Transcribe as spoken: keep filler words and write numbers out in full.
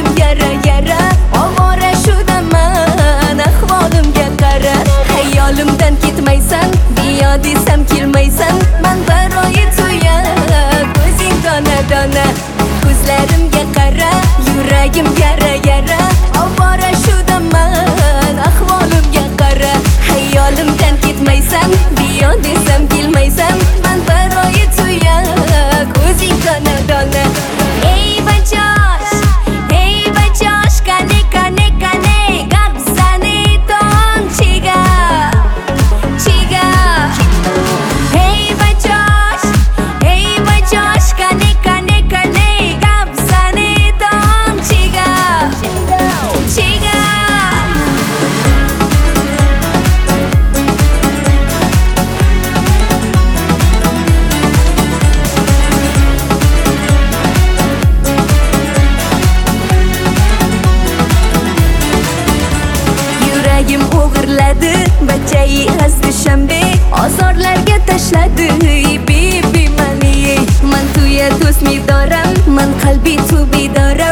Yuragim yara yara ovora shudaman ahvolimga qara Hayolimdan ketmaysan biyo desam kelmaysan man baroyi tuya ko'zing dona dona ko'zlarimga qara yuragim yara yara ovora shudaman ahvolimga qara Hayolimdan ketmaysan biyo desam kelmaysan man baroyi tuya ko'zing dona dona Ey bajosh ey bajosh kane kane kane gapsani ton chiga chiga Ey bajosh ey bajosh kane kane kane gapsani ton chiga chiga Yuragim o'g'irladi bachai az dushanbe ozorlarga tashladi bibi mani man tuya do'st midoram man qalbi tu bidoram